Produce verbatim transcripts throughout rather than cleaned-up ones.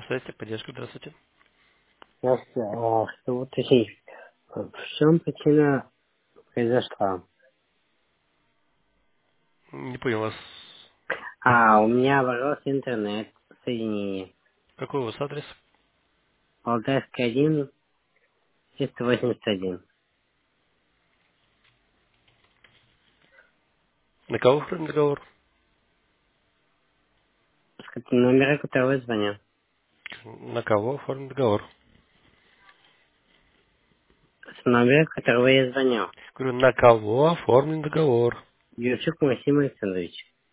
Связи, поддержка, здравствуйте. Здравствуйте. А, что уточнить? В чем причина произошла? Не понял вас. А, у меня оборвался интернет, соединение. Какой у вас адрес? Алтайский один, триста восемьдесят один. На кого оформлен договор? С номера, которого я звоню. На кого оформлен договор? С номера, которого я звоню. Говорю, на кого оформлен договор? Юрчук Максим Александрович.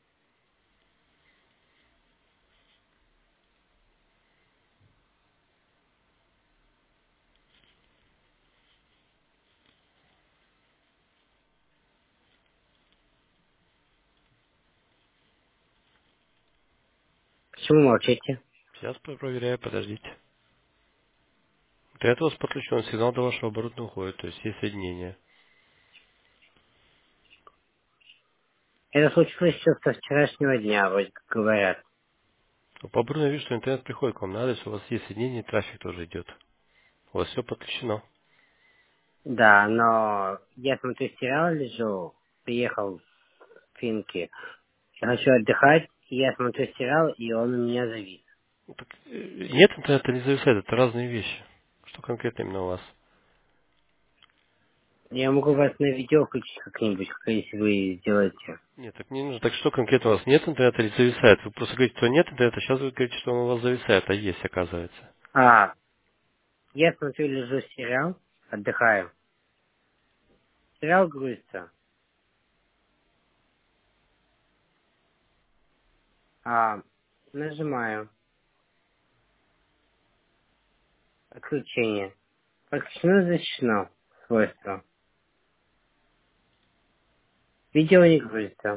Почему молчите? Сейчас проверяю, подождите. Для этого подключен сигнал до вашего оборудования уходит, то есть есть соединение. Это случилось еще со вчерашнего дня, вроде как говорят. По оборудованию вижу, что интернет приходит к вам на адрес, у вас есть соединение, трафик тоже идет. У вас все подключено. Да, но я смотрю сериал, лежу, приехал в Финки. Я хочу отдыхать, и я смотрю сериал, и он у меня завис. Ну, так, э, нет интернета, не зависает, это разные вещи. Что конкретно именно у вас? Я могу вас на видео включить как-нибудь, если вы сделаете. Нет, так не нужно. Так что конкретно у вас нет интернета или зависает? Вы просто говорите, что нет интернета, сейчас вы говорите, что он у вас зависает, а есть, оказывается. А, я смотрю, лежу сериал, отдыхаю. Сериал грузится. А, нажимаю. Отключение. Подключено, защищено. Свойство. Видео не грузится.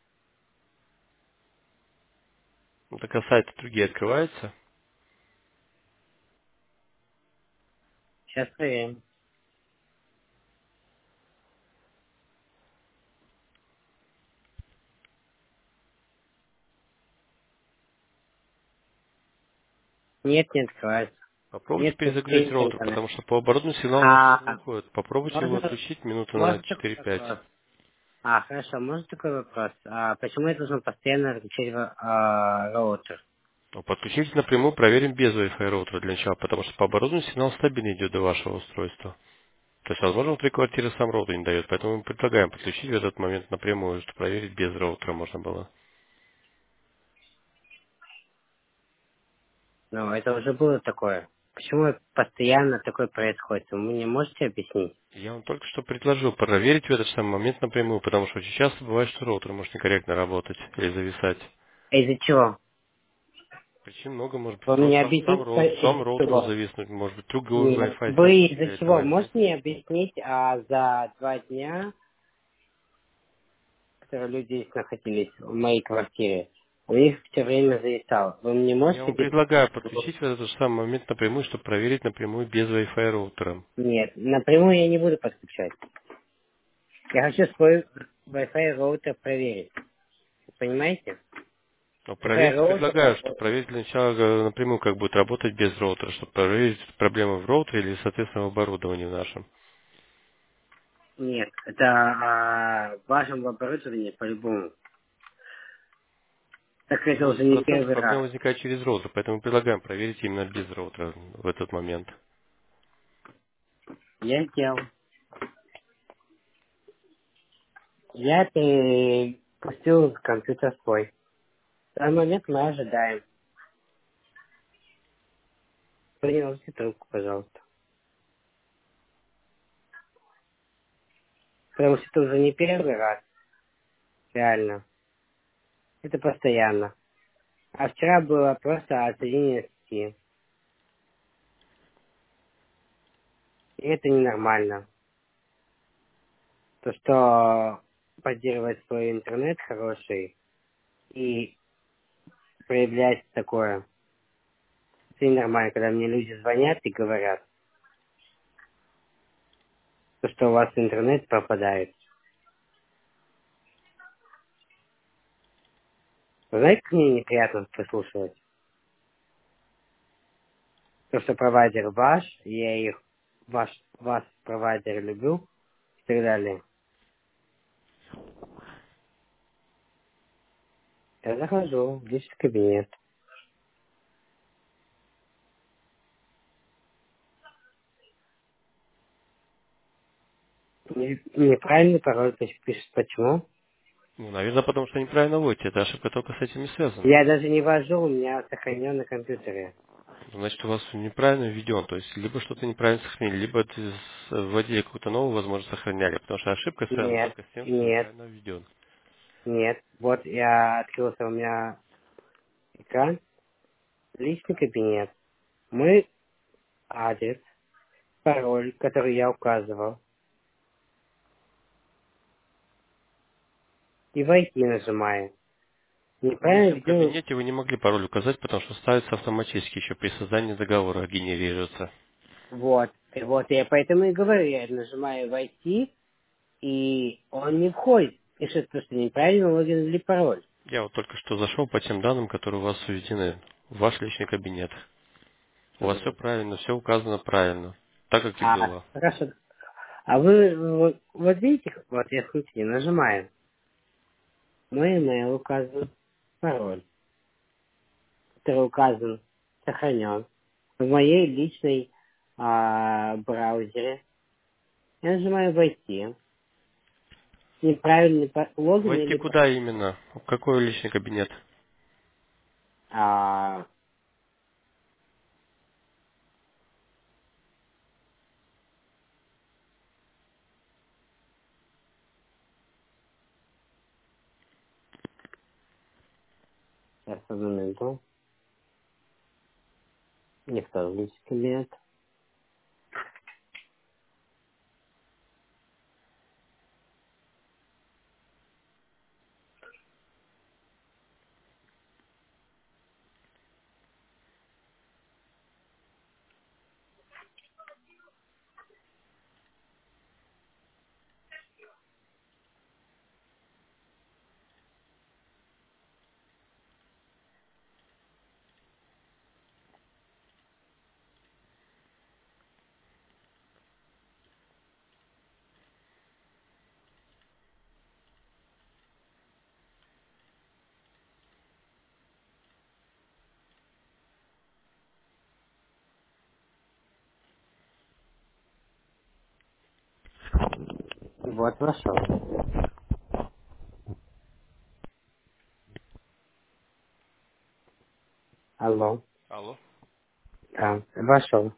Ну, так а сайты другие открываются. Сейчас проверим. Нет, не открывается. Попробуйте Нет перезагрузить подключения к роутер, интернету. потому что по оборудованию сигнал ваш не А, уходит. Попробуйте его можно, отключить минуты на можно такой четыре-пять. вопрос? А, хорошо, можно такой вопрос? А почему я должен постоянно отключать а, роутер? Но подключите напрямую, проверим без Wi-Fi роутера для начала, потому что по оборудованию сигнал стабильно идет до вашего устройства. То есть, возможно, внутри квартиры сам роутер не дает, поэтому мы предлагаем подключить в этот момент напрямую, чтобы проверить без роутера можно было. Ну, это уже было такое. Почему постоянно такое происходит? Вы мне можете объяснить? Я вам только что предложил проверить в этот самый момент напрямую, потому что очень часто бывает, что роутер может некорректно работать или зависать. А из-за чего? Причин много, может быть, Вы сам, мне сам, сам, объясните, роут- сам из-за роутер чего? зависнуть, может быть, другой Нет. Wi-Fi Вы сигнал из-за потерять, чего? зависнуть. Можете мне объяснить, а за два дня, которые люди здесь находились в моей квартире, у них все время зависало. Вы мне Я можете вам объяснить? предлагаю подключить в этот же самый момент напрямую, чтобы проверить напрямую без Wi-Fi роутера. Нет, напрямую я не буду подключать. Я хочу свой Wi-Fi роутер проверить. Понимаете? Но Wi-Fi проверить роутер предлагаю, что работает. проверить для начала э, напрямую, как будет работать без роутера, чтобы проверить проблемы в роутере или, соответственно, в оборудовании нашем. Нет, это а, в вашем оборудовании по-любому. Так это восемьдесят уже не процентов первый проблем раз. возникает через роутер, поэтому предлагаем проверить именно без роутера в этот момент. Я сделал. Я перепустил компьютер свой. В данный момент мы ожидаем. Принимайте трубку, пожалуйста. Потому что это уже не первый раз. Реально. Это постоянно. А вчера было просто отсоединение сети. И это ненормально. То, что поддерживать свой интернет хороший и проявлять такое. Это ненормально, когда мне люди звонят и говорят, то, что у вас интернет пропадает. Вы знаете, как мне неприятно послушать? То, что провайдер ваш, я их, ваш, вас, провайдер, люблю и так далее. Я захожу в личный кабинет. Не- Неправильный пароль пиш- пишет. Почему? Ну, наверное, потому что неправильно вводите. Эта ошибка только с этим и связана. Я даже не ввожу, у меня сохранен на компьютере. Значит, у вас неправильно введен. То есть, либо что-то неправильно сохранили, либо это с- вводили какую-то новую, возможно, сохраняли. Потому что ошибка связана Нет, только с тем, что нет, неправильно введен. нет. Вот я открылся, у меня экран, личный кабинет. Мы адрес, пароль, который я указывал, и войти нажимаем. В Неправильно личном введен. кабинете вы не могли пароль указать, потому что ставится автоматически еще при создании договора генерируется. Вот. И вот я поэтому и говорю, я нажимаю войти, и он не входит. Пишет, что неправильно логин или пароль. Я вот только что зашел по тем данным, которые у вас введены в ваш личный кабинет. У вас все Мгм. правильно, все указано правильно, так как и А, было. хорошо. А вы, вот, вот видите, вот я смотрите, нажимаю. Мой email указан, пароль, который указан, сохранен. В моей личной а, браузере я нажимаю войти. Неправильный па- логин Войти или... па- куда именно? В какой личный кабинет? А, сейчас, одну минуту. Не в тот личный кабинет. Вот вошел. Алло. Алло. Да, вошел.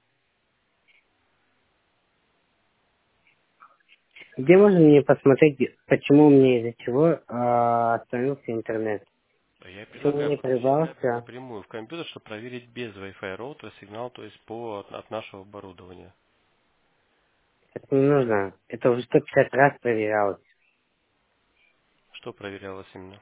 Где можно мне посмотреть, почему мне из-за чего а, остановился интернет? А Я Почему предлагаю не подключить запись прервался? напрямую в компьютер, чтобы проверить без Wi-Fi роутера сигнал, то есть по от, от нашего оборудования. Это не нужно. Это уже сто пятьдесят раз проверялось. Что проверялось именно?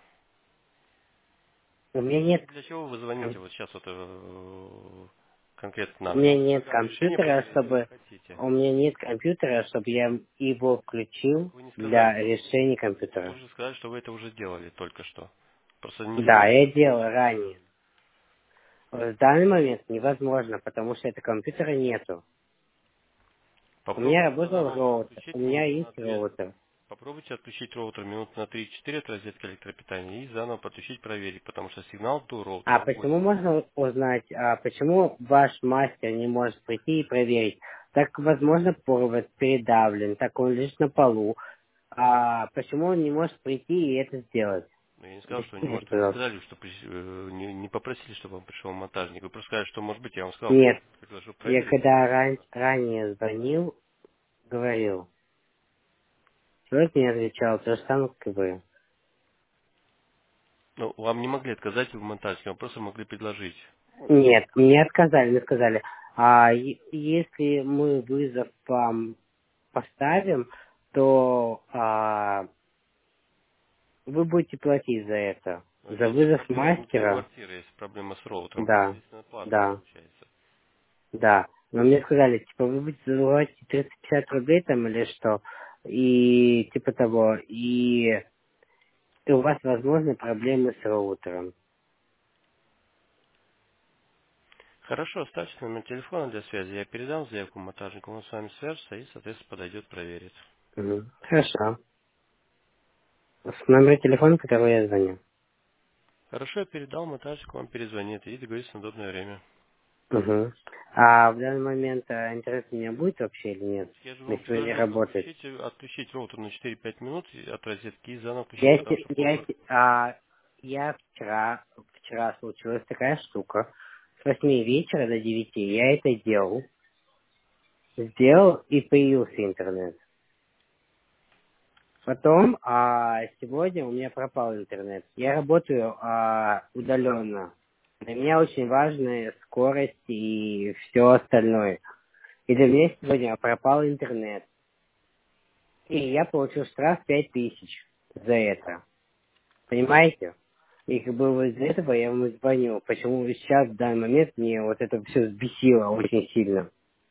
У меня нет, Для чего вы звоните вот сейчас вот э, конкретно у нам? Я меня вам нет предлагаю решение компьютера, проверить или чтобы хотите? у меня нет компьютера, чтобы я его включил Так вы не сказали, для что решения вы компьютера. же сказали, что вы это уже делали только что. Просто не Да, сказали, я что делал хотите ранее. сделать. В данный момент невозможно, потому что этого компьютера нету. У меня Попробуйте тогда работал роутер роутер. У отключить меня минут на есть три. роутер. Попробуйте отключить роутер минут на три-четыре от розетки электропитания и заново подключить, проверить, потому что сигнал до роутера А уходит. почему можно узнать, а почему ваш мастер не может прийти и проверить? Так, возможно, провод передавлен, так он лежит на полу. А почему он не может прийти и это сделать? Но я не сказал, что не Объясните, может. Вы не пожалуйста. сказали, что при- э, не, не попросили, чтобы вам пришел монтажник. Вы просто сказали, что может быть. Я вам сказал, Нет, предложу я проверить для когда ран- начала. ранее звонил, говорил. Человек не отвечал, то же самое, как и вы. Ну, вам не могли отказать в монтажнике, вам просто могли предложить. Нет, мне отказали, мне сказали, а е- если мы вызов вам поставим, то а, вы будете платить за это. Но За здесь все вызов проблема внутри мастера, квартиры, есть проблема с роутером, да, посредственная плата да, получается. да. Но мне сказали, типа, вы будете забывать триста пятьдесят рублей там или что, и типа того, и, и у вас возможны проблемы с роутером. Хорошо, оставьте номер телефона для связи. Я передам заявку монтажнику, он с вами свяжется и, соответственно, подойдет, проверит. Мгм. Хорошо. С номера телефона, которого я звоню. Хорошо, я передал монтажнику, он перезвонит и договорится на удобное время. Угу. А в данный момент а, интернет у меня будет вообще или нет? Я же вам Если он не предложил работает. отключить, отключить роутер на четыре-пять минут и от розетки и заново включить, Я, потому се- что я, по... се- а, я вчера, вчера случилась такая штука. С восьми вечера до девяти я это делал. Сделал и появился интернет. Потом, а, сегодня у меня пропал интернет. Я работаю а, удаленно. Для меня очень важна скорость и все остальное. И для меня сегодня пропал интернет. И я получил штраф пять тысяч за это. Понимаете? И как бы вот из-за этого я ему звоню. Почему сейчас, в данный момент, мне вот это все взбесило очень сильно.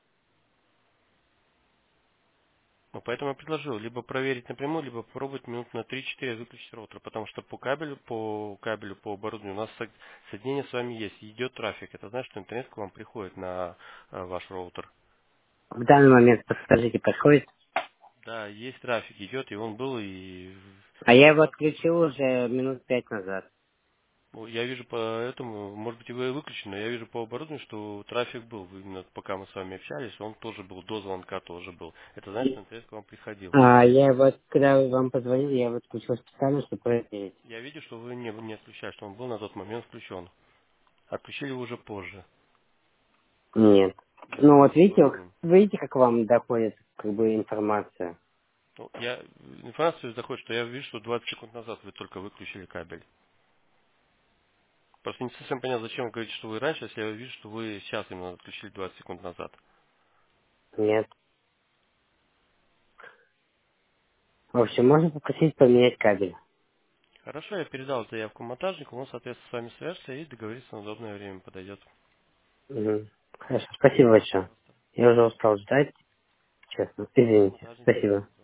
Ну, поэтому я предложил либо проверить напрямую, либо попробовать минут на три-четыре выключить роутер, потому что по кабелю, по кабелю, по оборудованию у нас со- соединение с вами есть, идет трафик. Это значит, что интернет к вам приходит на э, ваш роутер. В данный момент, подскажите, подходит? Да, есть трафик, идет, и он был, и А я его назад. отключил уже минут пять назад. Ну, я вижу по этому, может быть, вы выключены, но я вижу по оборудованию, что трафик был. Именно пока мы с вами общались, он тоже был, до звонка тоже был. Это значит, что интернет к вам приходил. А, я вот, когда вам позвонил, я его отключил специально, чтобы проверить. Я вижу, что вы не, не отключали, что он был на тот момент включен. Отключили вы уже позже. Нет. Я Ну вот вижу по видите, вот оборудованию. видите, как вам доходит как бы информация. Ну, я, информация заходит, что я вижу, что двадцать секунд назад вы только выключили кабель. Просто не совсем понятно, зачем вы говорите, что вы раньше, если я вижу, что вы сейчас именно отключили двадцать секунд назад. Нет. В общем, можно попросить поменять кабель. Хорошо, я передал заявку монтажнику, он, соответственно, с вами свяжется и договорится на удобное время, подойдет. Мгм. Хорошо, спасибо большое. Пожалуйста. Я уже устал ждать, честно. Извините. Монтажник. Спасибо.